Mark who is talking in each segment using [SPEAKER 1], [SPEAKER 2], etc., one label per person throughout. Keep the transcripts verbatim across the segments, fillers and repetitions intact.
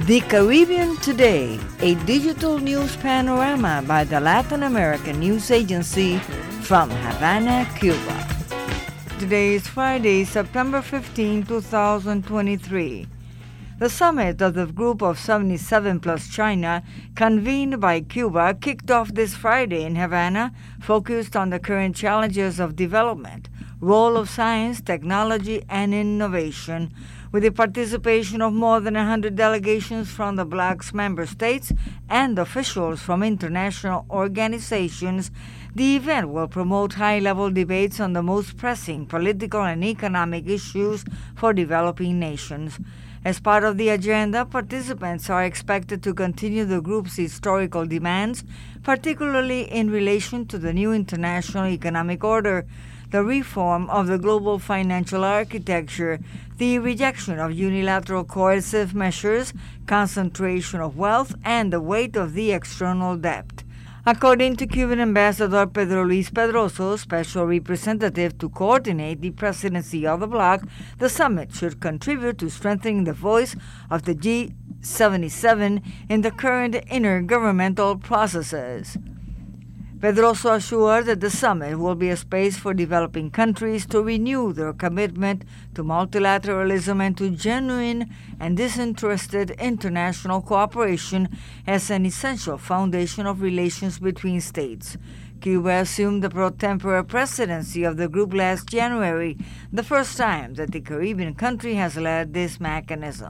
[SPEAKER 1] The Caribbean Today, a digital news panorama by the Latin American News Agency from Havana, Cuba. Today is Friday, September fifteenth, twenty twenty-three. The summit of the Group of seventy-seven plus China, convened by Cuba, kicked off this Friday in Havana, focused on the current challenges of development, role of science, technology, and innovation, with the participation of more than one hundred delegations from the BRICS member states and officials from international organizations. The event will promote high-level debates on the most pressing political and economic issues for developing nations. As part of the agenda, participants are expected to continue the group's historical demands, particularly in relation to the new international economic order, the reform of the global financial architecture, the rejection of unilateral coercive measures, concentration of wealth, and the weight of the external debt. According to Cuban Ambassador Pedro Luis Pedroso, special representative to coordinate the presidency of the bloc, the summit should contribute to strengthening the voice of the G seventy-seven in the current intergovernmental processes. Pedroso assured that the summit will be a space for developing countries to renew their commitment to multilateralism and to genuine and disinterested international cooperation as an essential foundation of relations between states. Cuba assumed the pro tempore presidency of the group last January, the first time that the Caribbean country has led this mechanism.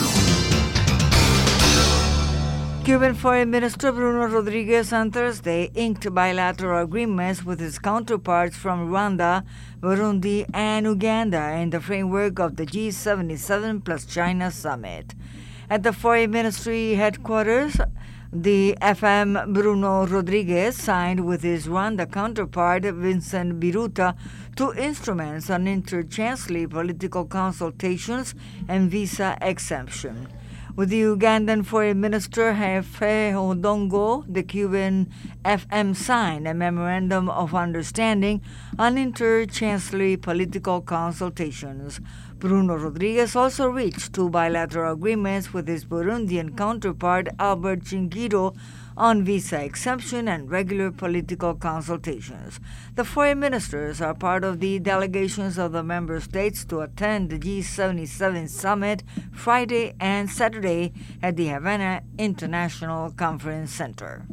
[SPEAKER 1] Cuban Foreign Minister Bruno Rodriguez on Thursday inked bilateral agreements with his counterparts from Rwanda, Burundi, and Uganda in the framework of the G seventy-seven plus China summit. At the Foreign Ministry headquarters, the F M Bruno Rodriguez signed with his Rwanda counterpart Vincent Biruta two instruments on inter-chancellery political consultations and visa exemption. With the Ugandan Foreign Minister Hefe Odongo, the Cuban F M signed a memorandum of understanding on inter-chancellery political consultations. Bruno Rodriguez also reached two bilateral agreements with his Burundian counterpart Albert Chingiro on visa exemption and regular political consultations. The foreign ministers are part of the delegations of the member states to attend the G seventy-seven summit Friday and Saturday at the Havana International Conference Center.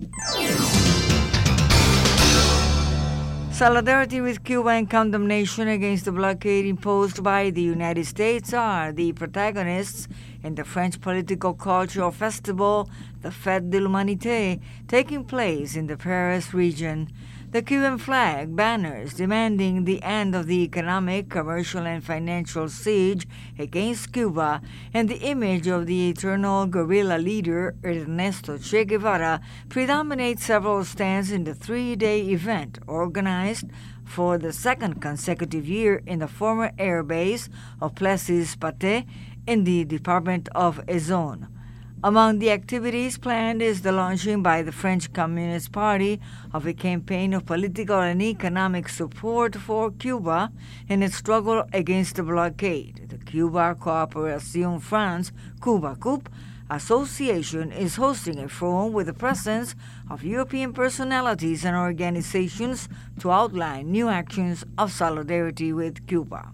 [SPEAKER 1] Solidarity with Cuba and condemnation against the blockade imposed by the United States are the protagonists in the French political cultural festival, the Fête de l'Humanité, taking place in the Paris region. The Cuban flag, banners demanding the end of the economic, commercial, and financial siege against Cuba, and the image of the eternal guerrilla leader Ernesto Che Guevara predominate several stands in the three-day event organized for the second consecutive year in the former air base of Plessis Pathé in the department of Essonne. Among the activities planned is the launching by the French Communist Party of a campaign of political and economic support for Cuba in its struggle against the blockade. The Cuba Coopération France, Cuba C O P, Association is hosting a forum with the presence of European personalities and organizations to outline new actions of solidarity with Cuba.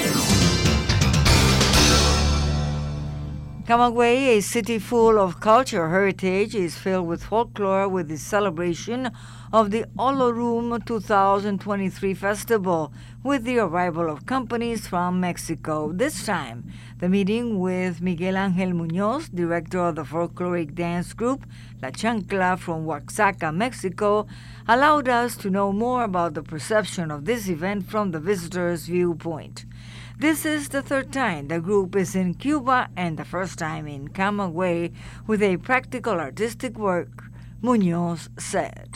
[SPEAKER 1] Camagüey, a city full of cultural heritage, is filled with folklore with the celebration of the Olorum two thousand twenty-three festival with the arrival of companies from Mexico. This time, the meeting with Miguel Ángel Muñoz, director of the folkloric dance group La Chancla from Oaxaca, Mexico, allowed us to know more about the perception of this event from the visitor's viewpoint. This is the third time the group is in Cuba and the first time in Camagüey with a practical artistic work, Muñoz said.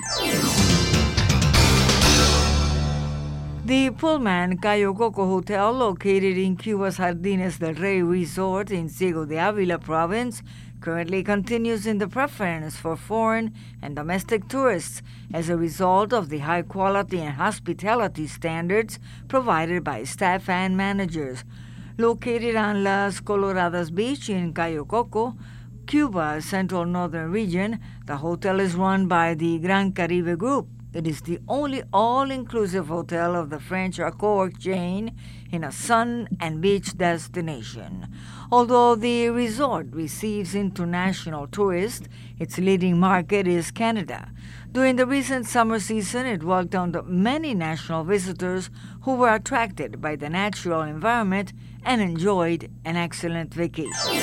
[SPEAKER 1] The Pullman Cayo Coco Hotel, located in Cuba's Jardines del Rey Resort in Ciego de Ávila province, currently continues in the preference for foreign and domestic tourists as a result of the high quality and hospitality standards provided by staff and managers. Located on Las Coloradas Beach in Cayo Coco, Cuba's central northern region, the hotel is run by the Gran Caribe Group. It is the only all-inclusive hotel of the French Accor chain in a sun and beach destination. Although the resort receives international tourists, its leading market is Canada. During the recent summer season, it welcomed many national visitors who were attracted by the natural environment and enjoyed an excellent vacation.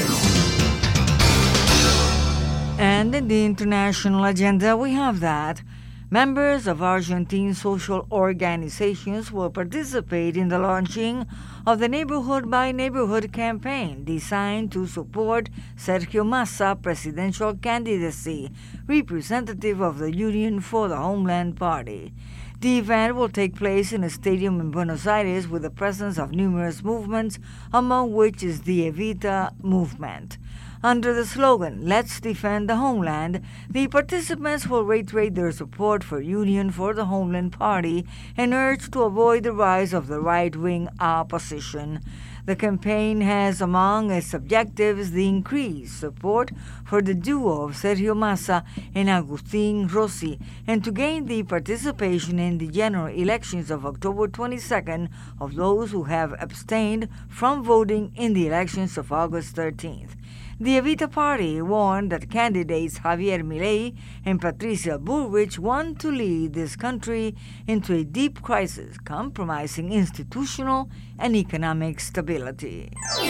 [SPEAKER 1] And in the international agenda, we have that members of Argentine social organizations will participate in the launching of the Neighborhood by Neighborhood campaign designed to support Sergio Massa presidential candidacy, representative of the Union for the Homeland Party. The event will take place in a stadium in Buenos Aires with the presence of numerous movements, among which is the Evita movement. Under the slogan, Let's Defend the Homeland, the participants will reiterate their support for Union for the Homeland Party and urge to avoid the rise of the right-wing opposition. The campaign has among its objectives the increased support for the duo of Sergio Massa and Agustín Rossi, and to gain the participation in the general elections of October twenty-second of those who have abstained from voting in the elections of August thirteenth. The Evita Party warned that candidates Javier Milei and Patricia Bullrich want to lead this country into a deep crisis, compromising institutional and economic stability.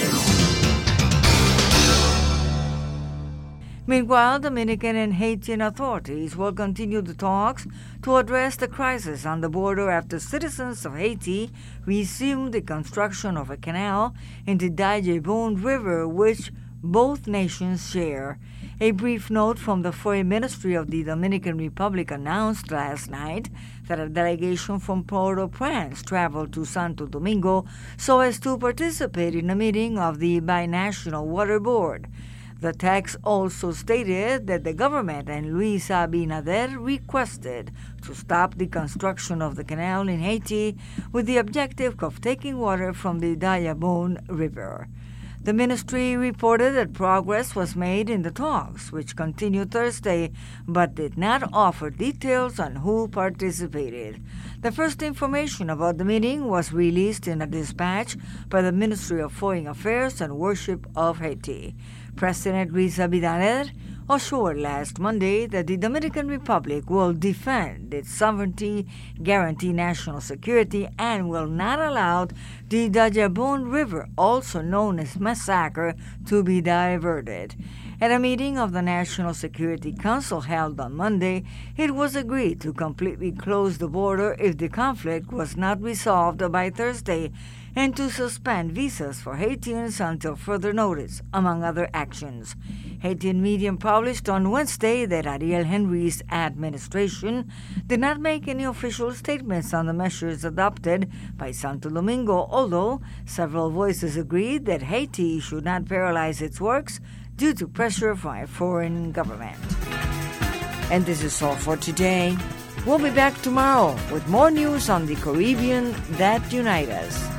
[SPEAKER 1] Meanwhile, Dominican and Haitian authorities will continue the talks to address the crisis on the border after citizens of Haiti resumed the construction of a canal in the Dajabon River, which both nations share. A brief note from the Foreign Ministry of the Dominican Republic announced last night that a delegation from Port-au-Prince traveled to Santo Domingo so as to participate in a meeting of the Binational Water Board. The text also stated that the government and Luis Abinader requested to stop the construction of the canal in Haiti with the objective of taking water from the Dajabon River. The ministry reported that progress was made in the talks, which continued Thursday, but did not offer details on who participated. The first information about the meeting was released in a dispatch by the Ministry of Foreign Affairs and Worship of Haiti. President Luis Abinader assured last Monday that the Dominican Republic will defend its sovereignty, guarantee national security, and will not allow the Dajabon River, also known as Massacre, to be diverted. At a meeting of the National Security Council held on Monday, it was agreed to completely close the border if the conflict was not resolved by Thursday, and to suspend visas for Haitians until further notice, among other actions. Haitian media published on Wednesday that Ariel Henry's administration did not make any official statements on the measures adopted by Santo Domingo, although several voices agreed that Haiti should not paralyze its works due to pressure from a foreign government. And this is all for today. We'll be back tomorrow with more news on the Caribbean that unite us.